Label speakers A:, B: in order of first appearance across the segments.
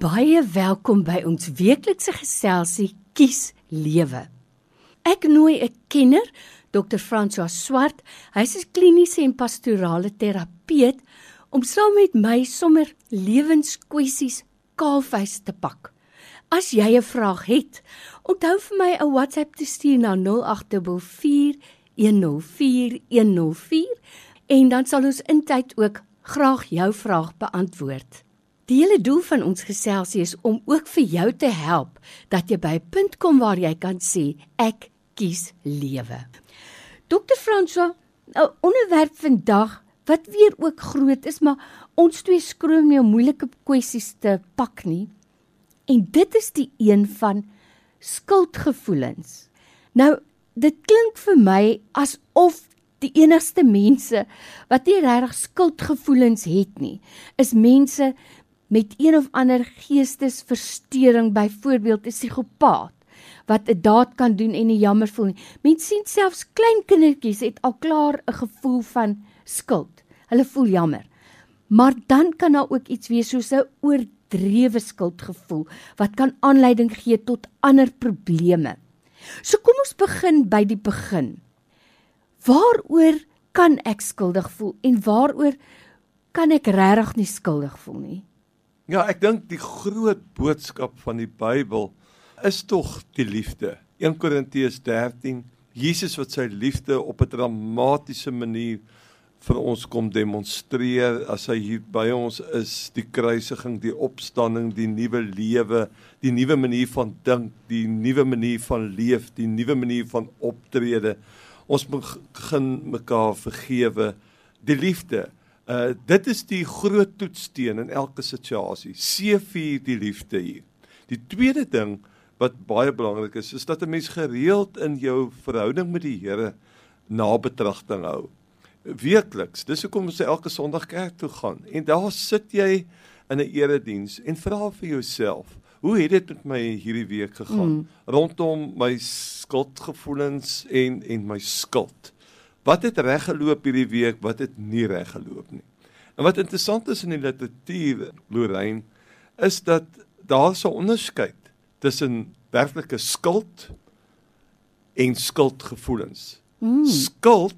A: Baie welkom by ons weeklikse geselsie Kies Lewe. Ek nooi 'n kenner, Dr. François Swart, hy is 'n kliniese en pastorale terapeut, om saam met my sommer lewenskwessies kaalvuis te pak. As jy 'n vraag het, onthou vir my 'n WhatsApp te stuur na 0844 104 104 en dan sal ons intyd ook graag jou vraag beantwoord. Die hele doel van ons geselsie is om ook vir jou te help dat jy by 'n punt kom waar jy kan sê, ek kies lewe. Dr. François, 'n onderwerp vandag wat weer ook groot is, maar ons twee skroom nie om moeilike kwessies te pak nie. En dit is die een van skuldgevoelens. Nou, dit klink vir my asof die enigste mense wat nie regtig skuldgevoelens het nie, is mense met een of ander geestesversteuring, byvoorbeeld 'n psigopaat, wat 'n daad kan doen en nie jammer voel nie. Mense sien selfs klein kindertjies het al klaar 'n gevoel van skuld. Hulle voel jammer. Maar dan kan daar ook iets wees soos 'n oordrewe skuldgevoel, wat kan aanleiding gee tot ander probleme. So kom ons begin by die begin. Waaroor kan ek skuldig voel en waaroor kan ek regtig nie skuldig voel nie?
B: Ja, ek dink die groot boodskap van die Bybel is tog die liefde. 1 Korintiërs 13, Jesus wat sy liefde op 'n dramatiese manier vir ons kom demonstreer, as hy hier by ons is, die kruisiging, die opstanding, die nuwe lewe, die nuwe manier van dink, die nuwe manier van leef, die nuwe manier van optrede. Ons begin mekaar vergewe, die liefde. Dit is die groot toetssteen in elke situasie. C4 die liefde hier. Die tweede ding wat baie belangrik is dat 'n mens gereeld in jou verhouding met die Here nabetragting hou. Weekliks, dis hoekom ons elke Sondag kerk toe gaan. En daar sit jy in 'n erediens en vra vir jouself, hoe het dit met my hierdie week gegaan? Rondom my skuldgevoelens en my skuld. Wat het reg geloop hierdie week, wat het nie reg geloop nie? En wat interessant is in die literatuur, Lorraine, is dat daar is 'n onderskeid tussen werklike skuld en skuldgevoelens. Skuld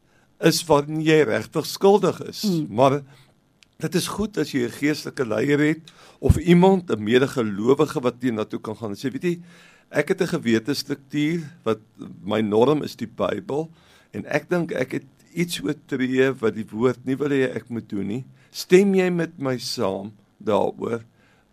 B: is wanneer jy regtig skuldig is, maar dit is goed as jy 'n geestelike leier het, of iemand, 'n medegelowige wat jy na toe kan gaan en sê, weet jy, ek het 'n gewetestruktuur, wat my norm is die Bybel, en ek dink ek het iets oortree wat die woord nie wil hê ek moet doen nie. Stem jy met my saam daaroor?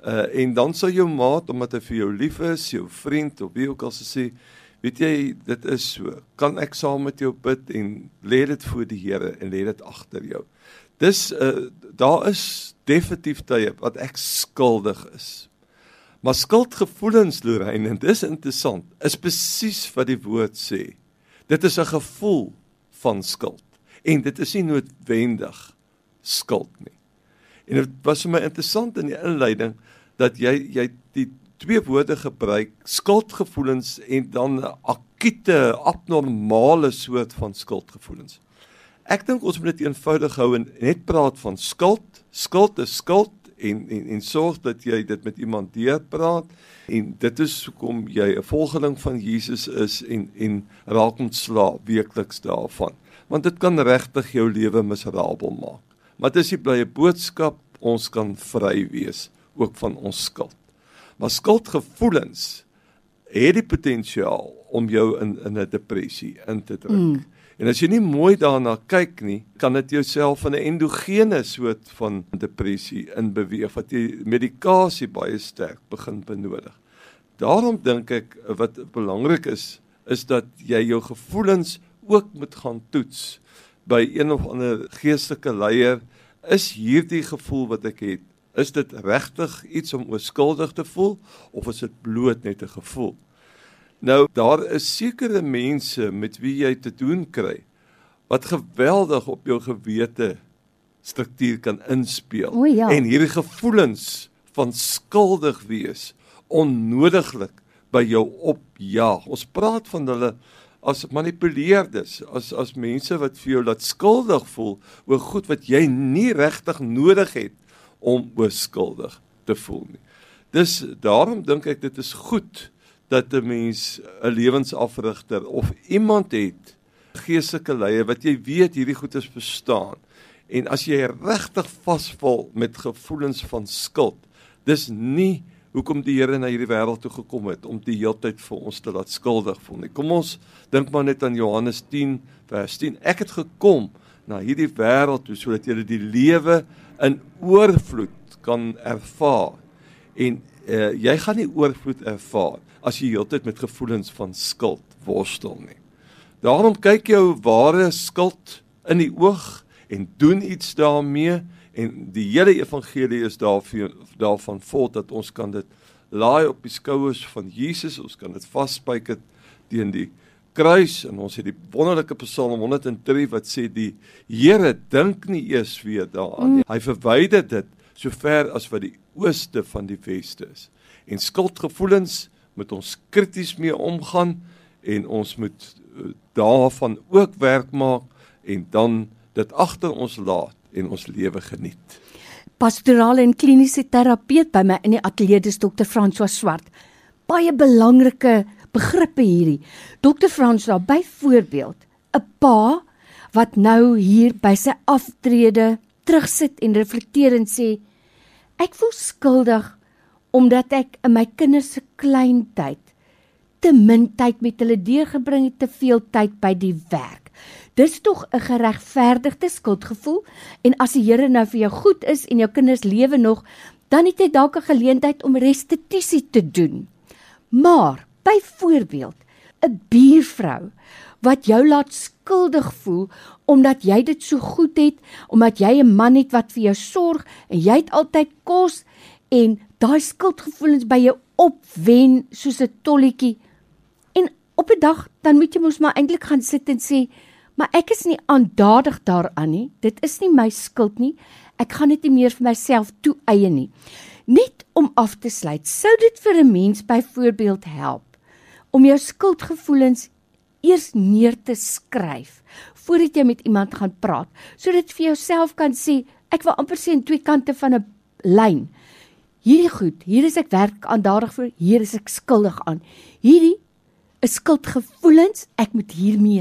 B: En dan sal jou maat, omdat hy vir jou lief is, jou vriend, of wie ook al sê, weet jy, dit is so. Kan ek saam met jou bid en lê dit voor die Here en lê dit agter jou. Dis daar is definitief tye wat ek skuldig is. Maar skuldgevoelens, Lorraine, en dis interessant, is presies wat die woord sê. Dit is 'n gevoel van skuld. En dit is nie noodwendig skuld nie. En dit was vir my interessant in die inleiding, dat jy die twee woorde gebruik, skuldgevoelens en dan 'n akute, abnormale soort van skuldgevoelens. Ek dink ons moet dit eenvoudig hou en net praat van skuld. Skuld is skuld en sorg dat jy dit met iemand deurpraat. En dit is hoekom jy 'n volgeling van Jesus is en raak ontslae weekliks daarvan. Want dit kan regtig jou lewe miserabel maak. Maar dit is die blye boodskap, ons kan vry wees, ook van ons skuld. Maar skuldgevoelens het die potensiaal om jou in 'n depressie in te druk. En as jy nie mooi daarna kyk nie, kan dit jouself in 'n endogene soort van depressie inbeweeg, wat jy medikasie baie sterk begin benodig. Daarom dink ek, wat belangrik is dat jy jou gevoelens ook moet gaan toets by een of ander geestelike leier. Is hierdie gevoel wat ek het, is dit regtig iets om ooskuldig te voel, of is dit bloot net 'n gevoel? Nou, daar is sekere mense met wie jy te doen kry, wat geweldig op jou gewete struktuur kan inspeel.
A: Ja.
B: En hierdie gevoelens van skuldig wees, onnodiglik by jou opjaag. Ons praat van hulle as manipuleerdes, as mense wat vir jou laat skuldig voel oor goed wat jy nie regtig nodig het om oor skuldig te voel nie. Dus daarom dink ek dit is goed dat 'n mens 'n lewensafrigter of iemand het, geestelike leier, wat jy weet hierdie goedes bestaan. En as jy regtig vasval met gevoelens van skuld, dis nie hoekom die Here na hierdie wêreld toe gekom het, om die heeltyd vir ons te laat skuldig voel nie. Kom ons dink maar net aan Johannes 10, vers 10. Ek het gekom na hierdie wêreld toe, sodat julle die lewe in oorvloed kan ervaar. En jy gaan nie oorvloed ervaar, as jy heeltyd met gevoelens van skuld worstel nie. Daarom kyk jou ware skuld in die oog, en doen iets daarmee, en die hele evangelie is daarvan vol, dat ons kan dit laai op die skouers van Jesus, ons kan dit vastspyker teen die kruis, en ons het die wonderlike Psalm 103 wat sê, die Here dink nie eers weer daaraan nie. Hy verwyder dit so ver as wat die ooste van die weste is. En skuldgevoelens moet ons krities mee omgaan, en ons moet daarvan ook werk maak, en dan dit agter ons laat, en ons lewe geniet.
A: Pastorale en kliniese terapeut by my in die ateljee is Dr. François Swart. Baie belangrike begrippe hierdie. Dr. François, byvoorbeeld, 'n pa wat nou hier by sy aftrede terugsit en reflekteer en sê, ek voel skuldig omdat ek in my kinders se klein tyd te min tyd met hulle deurgebring het, te veel tyd by die werk. Dis tog 'n geregverdigde skuldgevoel, en as die Here nou vir jou goed is en jou kinders lewe nog, dan het jy dalk 'n geleentheid om restituisie te doen. Maar, byvoorbeeld, 'n buurvrou wat jou laat skuldig voel, omdat jy dit so goed het, omdat jy 'n man het wat vir jou sorg, en jy het altyd kos, en daai skuldgevoelens by jou opwen, soos 'n tolletjie, en op 'n dag, dan moet jy mos maar eintlik gaan sit en sê, maar ek is nie aandadig daaraan nie, dit is nie my skuld nie, ek gaan dit nie meer vir myself toeëien nie. Net om af te sluit, sou dit vir 'n mens byvoorbeeld help, om jou skuldgevoelens eers neer te skryf, voordat jy met iemand gaan praat, sodat jy vir jouself kan sê, ek wil amper sê aan twee kante van 'n lyn, hierdie goed, hier is ek werk aandadig vir, hier is ek skuldig aan, hierdie is skuldgevoelens, ek moet hiermee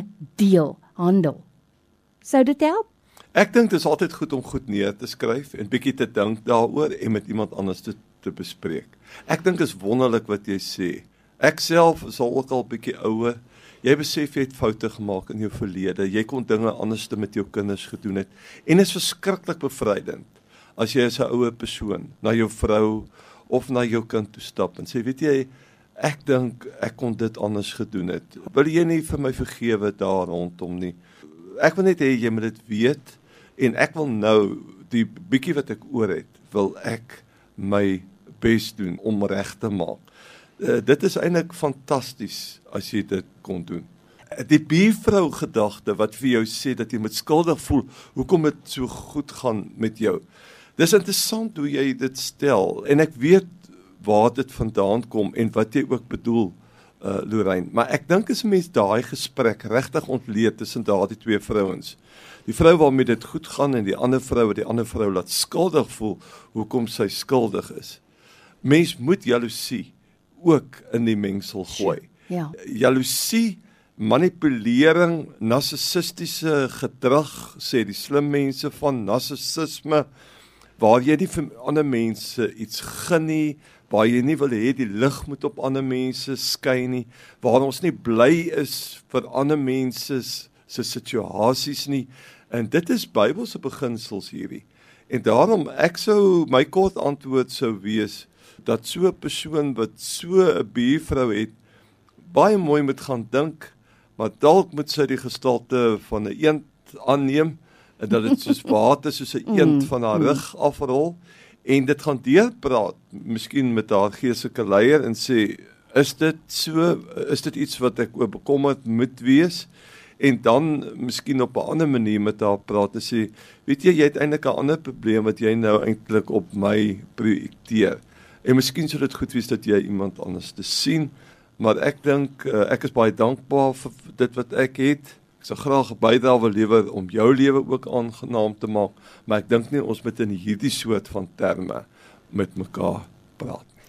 A: handel. Sou dit help?
B: Ek dink dit is altyd goed om goed neer te skryf, en bietjie te dink daaroor, en met iemand anders te bespreek. Ek dink dit is wonderlik wat jy sê. Ek self is al ook al bietjie ouer. Jy besef jy het foute gemaak in jou verlede, jy kon dinge anders met jou kinders gedoen het, en is verskriklik bevrydend, as jy as 'n ouer persoon, na jou vrou, of na jou kind toe stap, en sê, weet jy, ek dink ek kon dit anders gedoen het. Wil jy nie vir my vergewe daar rondom nie? Ek wil net hê jy moet dit weet, en ek wil nou, die bietjie wat ek oor het, wil ek my bes doen om reg te maak. Dit is eintlik fantasties as jy dit kon doen. Die buurvrou gedagte wat vir jou sê dat jy moet skuldig voel, hoekom dit so goed gaan met jou. Dis interessant hoe jy dit stel, en ek weet waar dit vandaan kom, en wat jy ook bedoel, Lorraine. Maar ek dink as 'n mens daai gesprek regtig ontleed tussen daardie twee vrouens, die vrou waarmee dit goed gaan, en die ander vrou laat skuldig voel, hoekom sy skuldig is. Mens moet jaloesie ook in die mengsel gooi.
A: Ja.
B: Jaloesie, manipulering, narcissistiese gedrag, sê die slim mense van narcissisme, waar jy nie vir ander mense iets gun nie, waar jy nie wil hê die lig moet op ander mense skyn nie, waar ons nie bly is vir ander mense se situasies nie, en dit is Bybelse beginsels hierdie. En daarom, my kort antwoord sou wees, dat so 'n persoon wat so 'n buurvrou het, baie mooi moet gaan dink, maar dalk moet sy die gestalte van 'n eend aanneem, en dat dit soos water, soos 'n eend van haar rug afrol, en dit gaan deurpraat, miskien met haar geestelike leier, en sê, is dit so, is dit iets wat ek oor bekommerd moet wees, en dan miskien op 'n ander manier met haar praat, en sê, weet jy het eintlik 'n ander probleem, wat jy nou eintlik op my projekteer, en miskien sou dit goed wees, dat jy iemand anders te sien, maar ek dink, ek is baie dankbaar vir dit wat ek het, ek sal graag 'n bydrae lewer om jou lewe ook aangenaam te maak, maar ek dink nie ons moet in hierdie soort van terme met mekaar praat.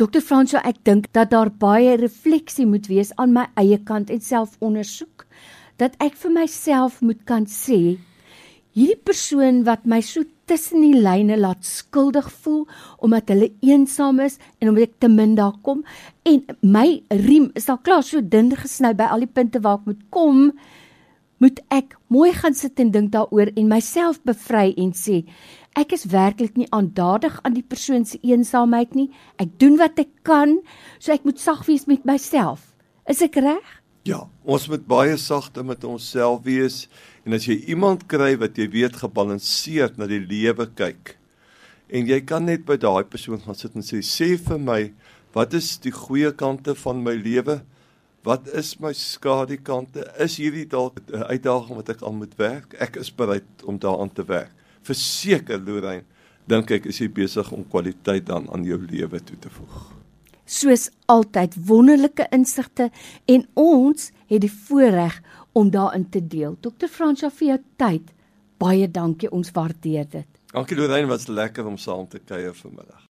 A: Dr. François, ek dink dat daar baie refleksie moet wees aan my eie kant en selfondersoek, dat ek vir myself moet kan sê, hierdie persoon wat my so tussen die lyne laat skuldig voel, omdat hulle eensaam is, en omdat ek te min daar kom, en my riem is al klaar so dun gesny by al die punte waar ek moet kom, moet ek mooi gaan sit en dink daaroor en myself bevry en sê, ek is werklik nie aandadig aan die persoon se eensaamheid nie, ek doen wat ek kan, so ek moet sag wees met myself. Is ek reg?
B: Ja, ons moet baie sagte met onsself wees, en as jy iemand kry wat jy weet gebalanseerd na die lewe kyk, en jy kan net by daai persoon gaan sit en sê vir my, wat is die goeie kante van my lewe? Wat is my skadukante? Is hierdie dalk 'n uitdaging wat ek aan moet werk? Ek is bereid om daaraan te werk. Verseker, Lorraine, dink ek is jy besig om kwaliteit dan aan jou lewe toe te voeg.
A: Soos altyd wonderlike insigte en ons het die voorreg om daarin te deel. Dr. François, vir jou tyd, baie dankie, ons waardeer dit.
B: Dankie Lorraine, was lekker om saam te kuier vanmiddag.